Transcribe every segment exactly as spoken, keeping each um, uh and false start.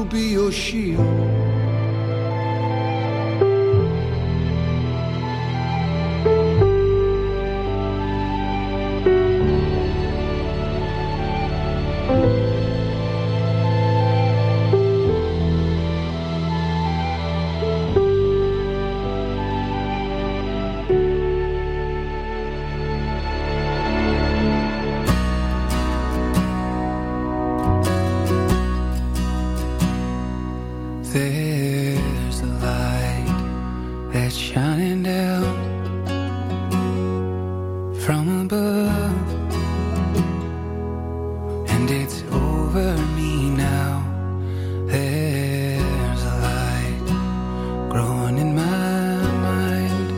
be your shield. There's a light that's shining down from above, and it's over me now. There's a light growing in my mind,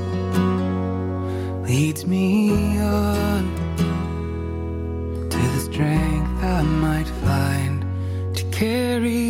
leads me on to the strength I might find to carry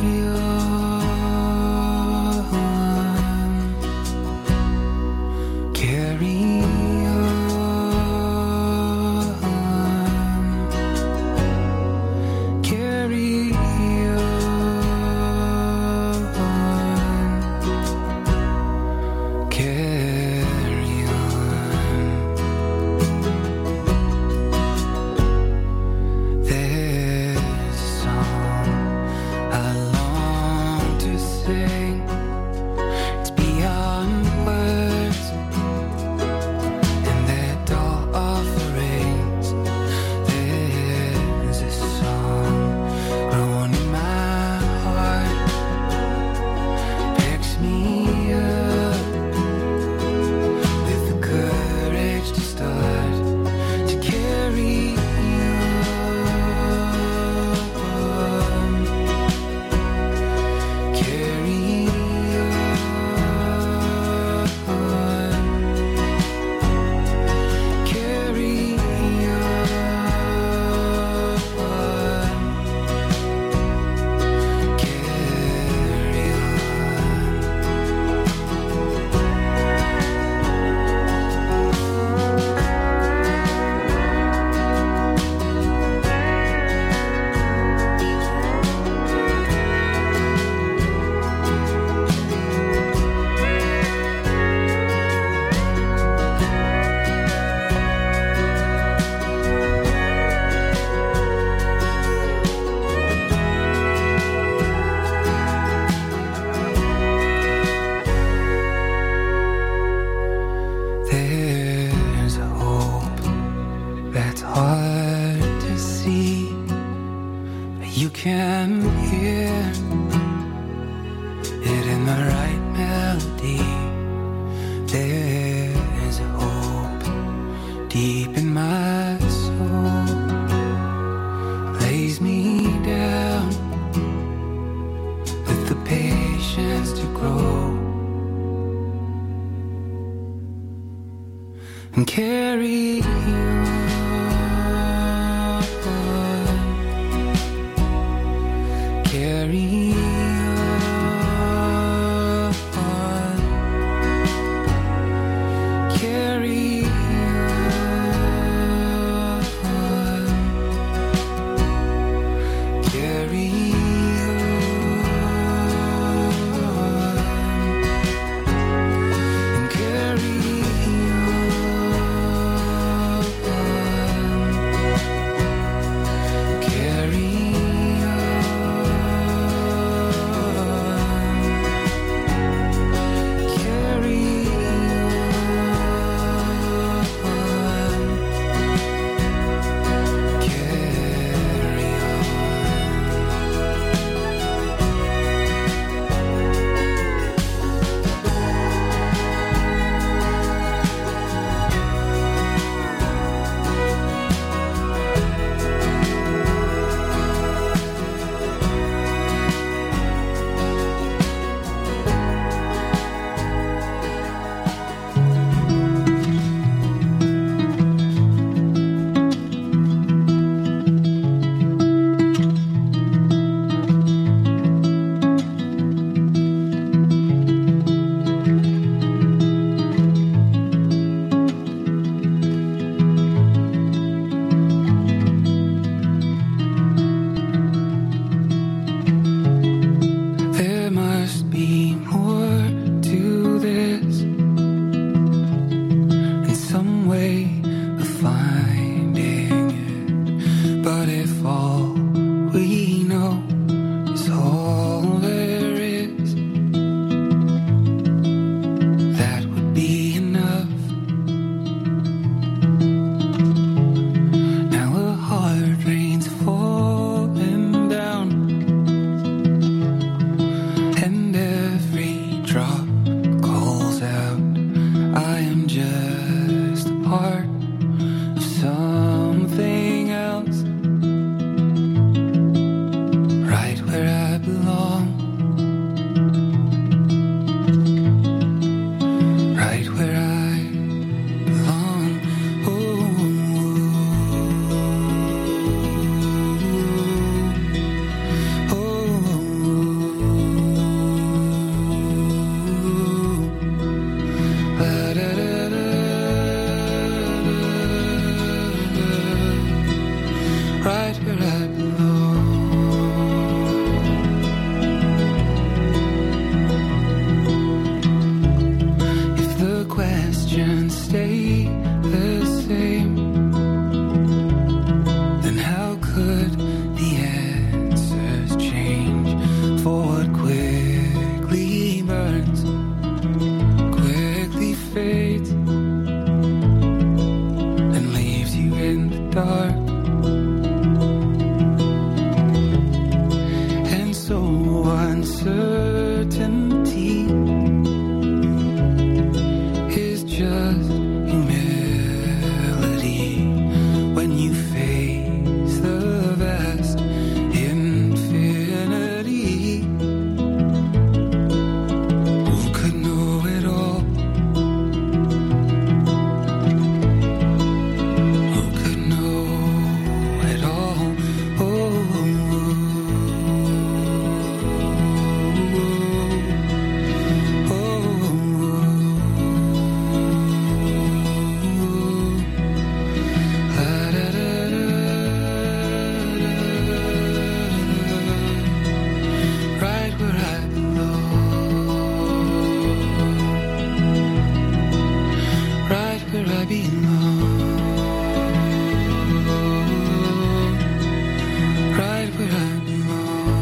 and carry you on, carry you on, carry you on, carry you on, and carry you on. right where I belong. If the questions stay the same, then how could the answers change? For what quickly burns, quickly fades, and leaves you in the dark. And so uncertainty is just humility when you face the vast infinity. Who could know it all? Who could know it all? Oh, oh, oh, la da da da, right where I belong, right where I belong, right where I belong.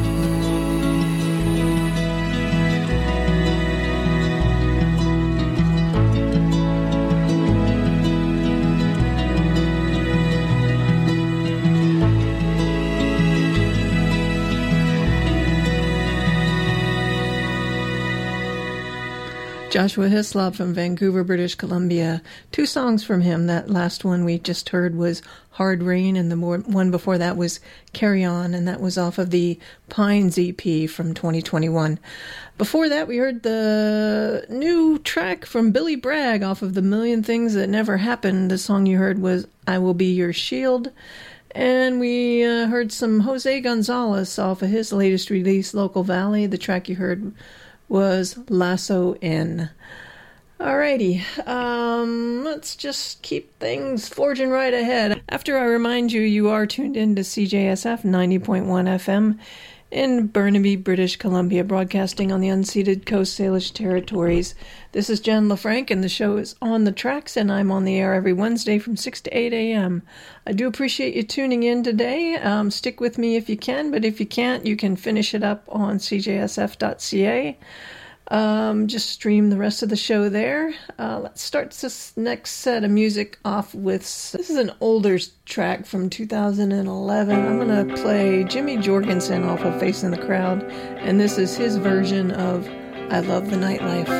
Joshua Hislop from Vancouver, British Columbia. Two songs from him. That last one we just heard was Hard Rain, and the more, one before that was Carry On, and that was off of the Pines E P from twenty twenty-one. Before that, we heard the new track from Billy Bragg off of The Million Things That Never Happened. The song you heard was I Will Be Your Shield. And we uh, heard some Jose Gonzalez off of his latest release, Local Valley. The track you heard was Lasso In. Alrighty, um, let's just keep things forging right ahead. After I remind you, you are tuned in to C J S F ninety point one F M in Burnaby, British Columbia, broadcasting on the unceded Coast Salish territories. This is Jen LaFranc, and the show is On the Tracks, and I'm on the air every Wednesday from six to eight a.m. I do appreciate you tuning in today. Um, stick with me if you can, but if you can't, you can finish it up on c j s f dot c a. Um, just stream the rest of the show there. Uh, let's start this next set of music off with, this is an older track from two thousand eleven. I'm going to play Jimmy Jorgensen off of Facing the Crowd, and this is his version of I Love the Nightlife.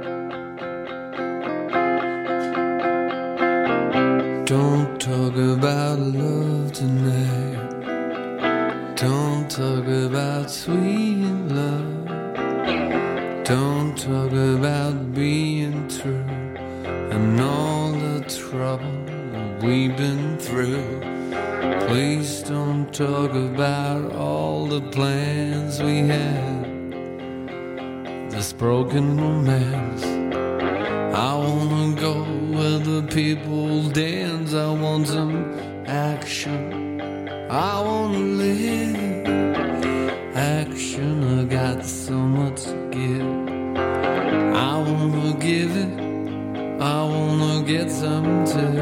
Don't talk about love tonight. Don't talk about sweet love. Don't talk about being true and all the trouble we've been through. Please don't talk about all the plans we had, this broken romance. I wanna go where the people dance. I want some action. I wanna live action. I got so much to give. I wanna give it. I wanna get some too.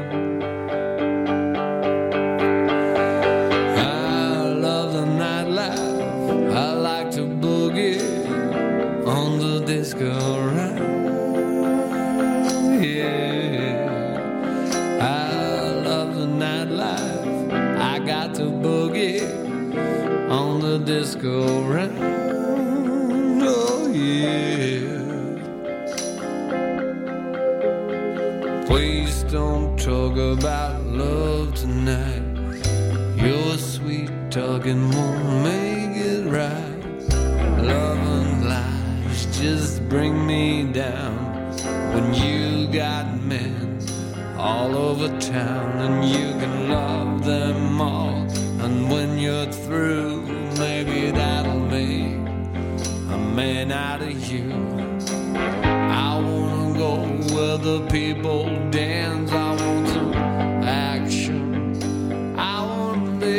I love the nightlife. I like to boogie on the disco ride. Yeah, I love the nightlife. I got to boogie on the disco round. Oh yeah. Please don't talk about love tonight. Your sweet talking won't make it right. Love and lies just bring me down. When you got men all over town and you can love them all, and when you're through, maybe that'll make a man out of you. I wanna go where the people dance. I want some action. I wanna live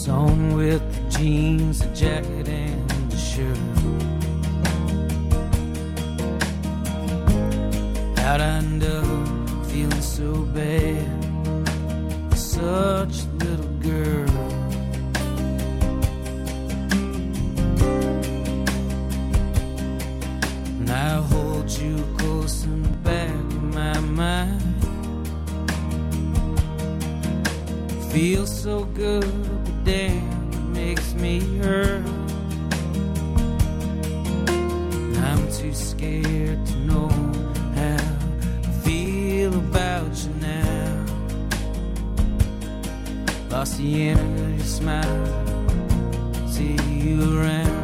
on with the jeans, the jacket, and the shirt. Out and up, feeling so bad for such a little girl. And I hold you close in the back of my mind. Feels so good, but damn, it makes me hurt. And I'm too scared to know how I feel about you now. Lost the end of your smile, see you around.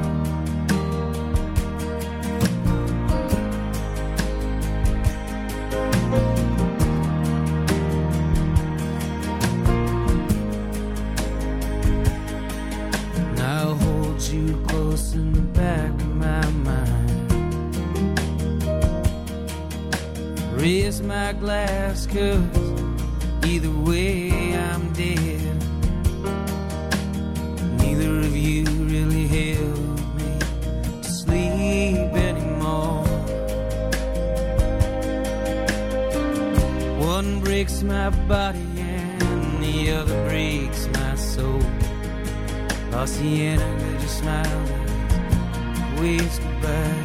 In the back of my mind, raise my glass, 'cause either way I'm dead. Neither of you really helped me to sleep anymore. One breaks my body and the other breaks my soul. Lost the end of your smile, waves goodbye.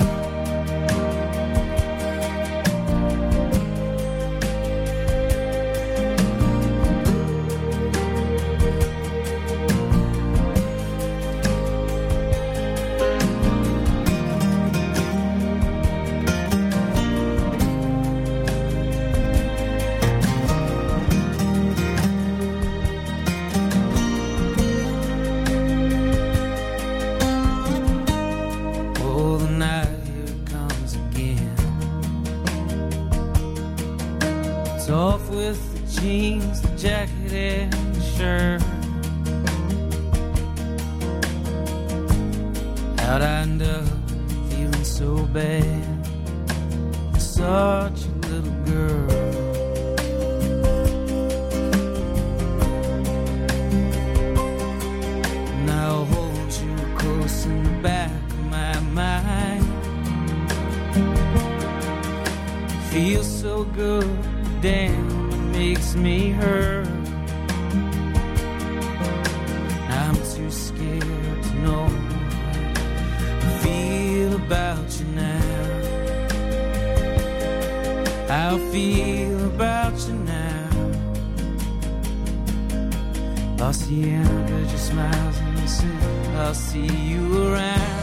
Off with the jeans, the jacket, and the shirt. Out and up, feeling so bad for such a little girl. And I'll hold you close in the back of my mind. Feels so good, damn, it makes me hurt. I'm too scared to know how I feel about you now. How I feel about you now. Lost the end of your smiles and you said I'll see you around.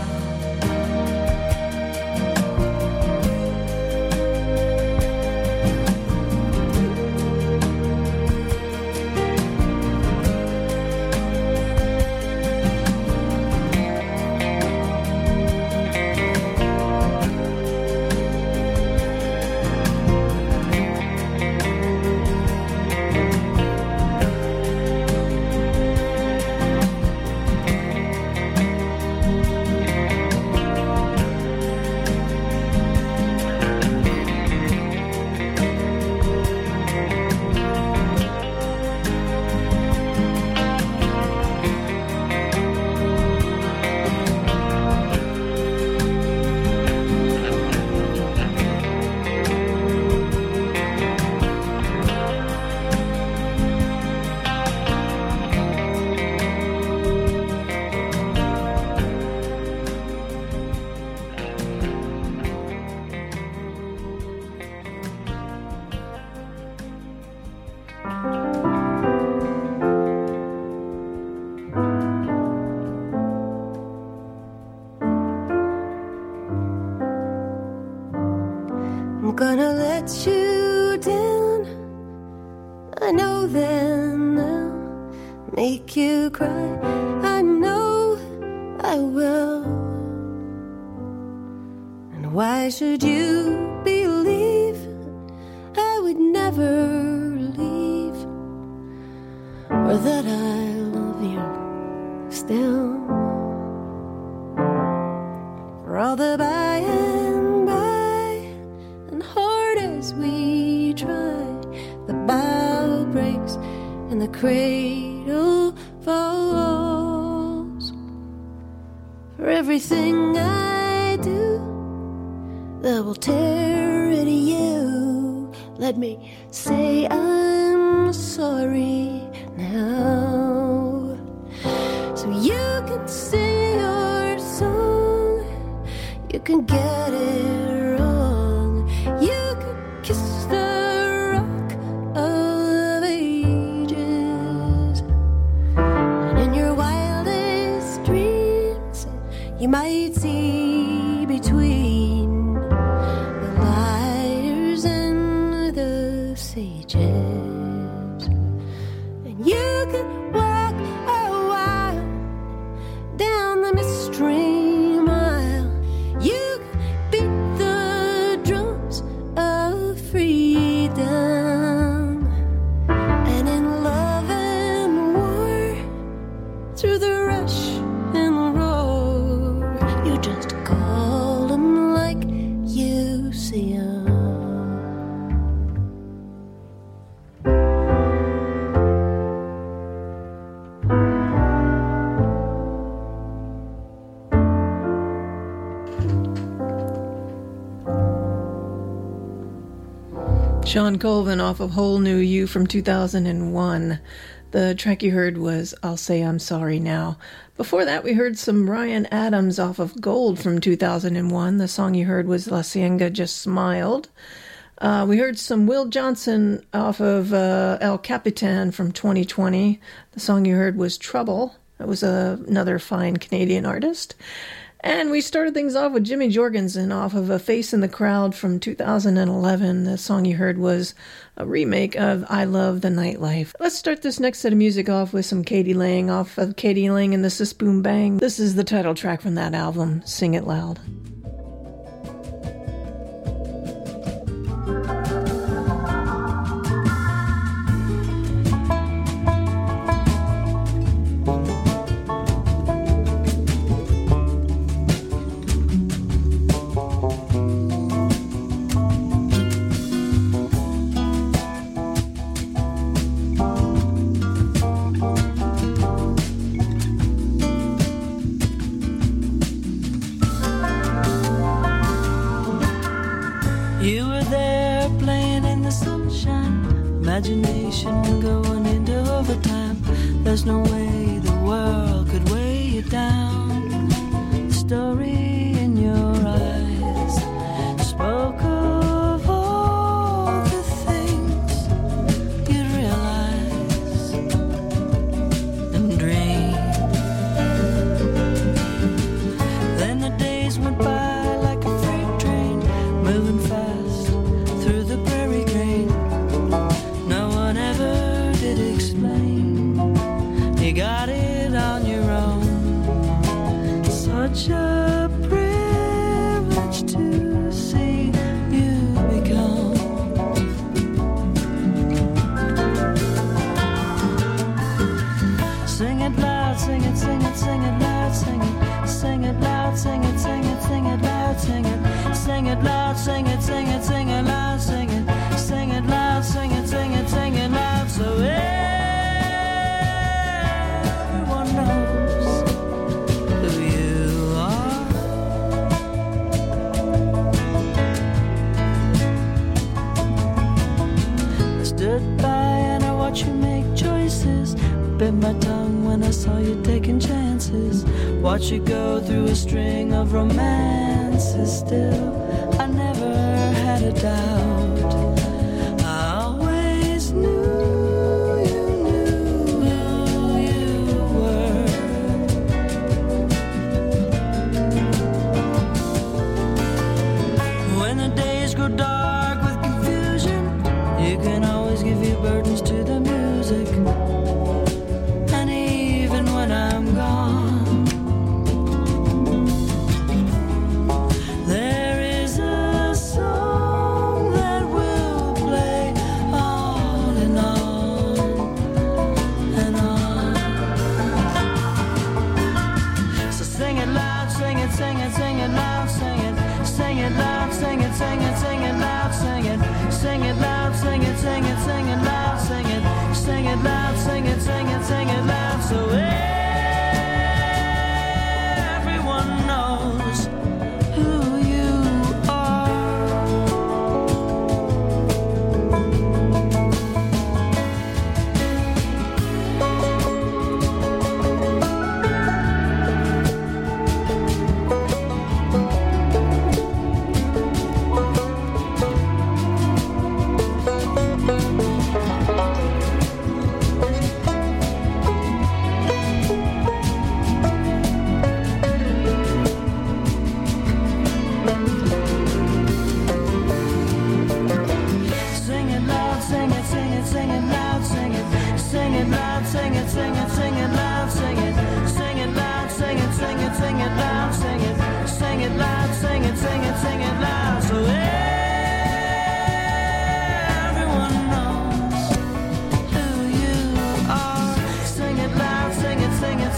I'm gonna let you down. I know then I'll make you cry. I know I will. And why should you believe I would never leave, or that I love you still? For all the by and by, and hard as we try, the bow breaks and the cradle falls. everything I do that will tear into you. Let me say I'm sorry now, so you can sing your song, you can get it wrong, you can kiss the rock of ages, and in your wildest dreams you might see between the liars and the sages, and you can walk a while down the mystery mile, you can beat the drums of freedom, and in love and war, through the rush and the roar, you just call them like you see 'em. Sean Colvin off of Whole New You from two thousand one. The track you heard was I'll Say I'm Sorry Now. Before that, we heard some Ryan Adams off of Gold from two thousand one. The song you heard was La Cienga Just Smiled. Uh, we heard some Will Johnson off of uh, El Capitan from twenty twenty. The song you heard was Trouble. That was uh, another fine Canadian artist. And we started things off with Jimmy Jorgensen off of A Face in the Crowd from two thousand eleven. The song you heard was a remake of I Love the Nightlife. Let's start this next set of music off with some Katie Lang off of Katie Lang and the Sis Boom Bang. This is the title track from that album, Sing It Loud. You were there playing in the sunshine, imagination going into overtime. There's no way the world could weigh you down. The story in your eyes spoke of all the things you'd realize and dream. Then the days went by like a freight train, moving fast through the prairie grain. No one ever did explain. You got it on your own. Such a privilege to see you become. Sing it loud, sing it, sing it, sing it loud, sing it. Sing it loud, sing it, sing it, sing it loud, sing it. Sing it loud, sing it, sing it, sing it loud, sing it. Sing it loud, sing it, sing it, sing it loud, so everyone knows who you are. I stood by and I watched you make choices. Bit my tongue when I saw you taking chances. Watch you go through a string of romances. Still, I never had a doubt. I always knew you knew who you were. When the days go dark with confusion, you can always give your burdens to the music. And even when I'm gone, there is a song that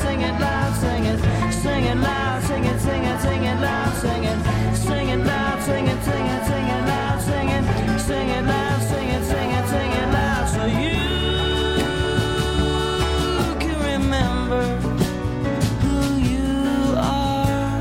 sing it loud, sing it, sing it loud, sing it, sing it, sing it loud, sing it, sing it loud, sing it, sing it, sing it loud, sing it, sing it loud, sing it, sing it, sing it loud, so you can remember who you are.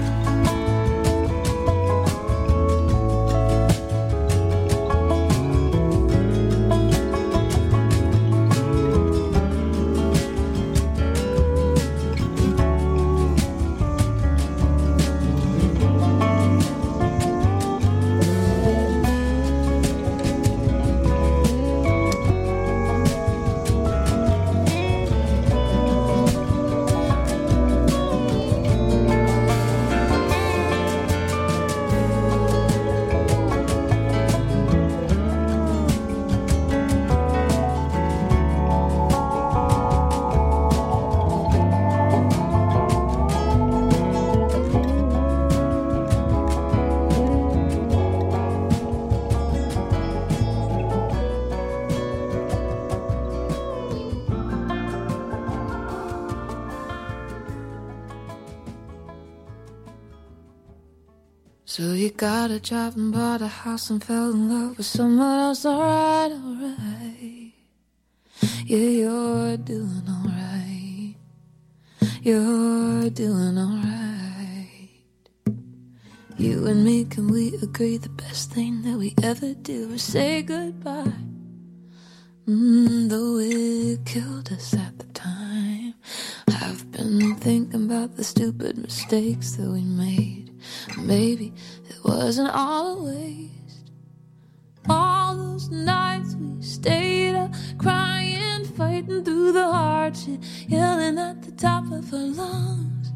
So you got a job and bought a house and fell in love with someone else. Alright, alright. Yeah, you're doing alright. You're doing alright. You and me, can we agree the best thing that we ever did was say goodbye? Mm, though it killed us at the time. I've been thinking about the stupid mistakes that we made. Maybe it wasn't all a waste. All those nights we stayed up, crying, fighting through the hardship, yelling at the top of our lungs.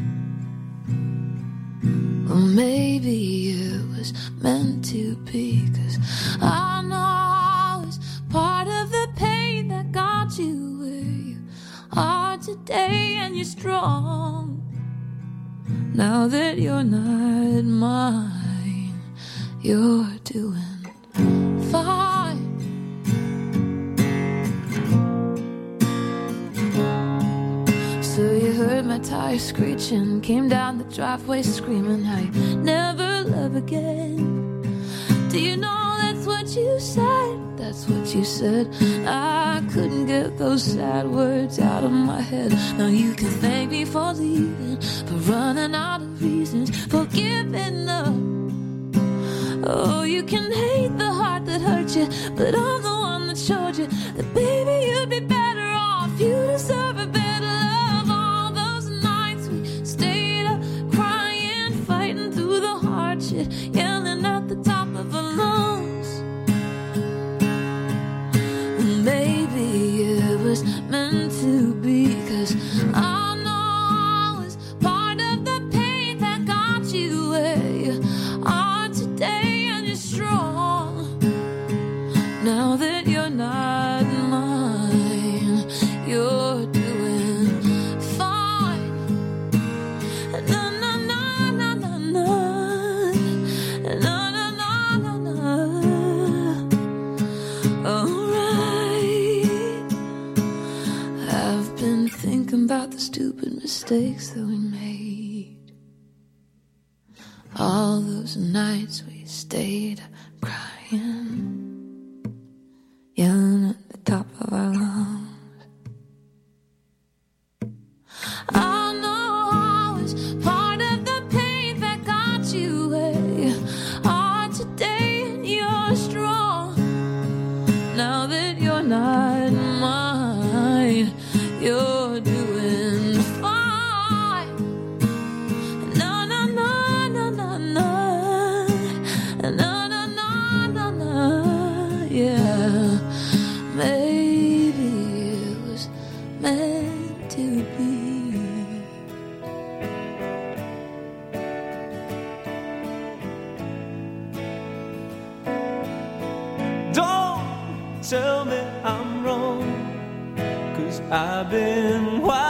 Well, maybe it was meant to be, 'cause I know it's part of the pain that got you where you are today, and you're strong. Now that you're not mine, you're doing fine. So you heard my tires screeching, came down the driveway screaming how you never love again. Do you know that's what you said? That's what you said. I couldn't get those sad words out of my head. Now you can thank me for leaving, for running out of reasons, for giving up. Oh, you can hate the heart that hurt you, but I'm the one that showed you that baby you'd be better off. You deserve a better love. All those nights we stayed up, crying, fighting through the hardship, yelling at the top of our lungs. Maybe it was meant to be, 'cause I know it's part of the pain that got you where you are today, and you're strong. Now that you're not mine, you're doing fine. Na na na na na na, na na na na na. Alright. I've been thinking about the stupid mistakes that we made. All those nights we stayed crying, yelling at the top of our lungs. I know it's part of the pain that got you where you are today, and you're strong. Now that you're not mine, you're doing fine. No, no, no, no, no, no. No, no, no, no, no. Yeah. Maybe it was meant to be. Don't tell me I'm wrong, 'cause I've been wild.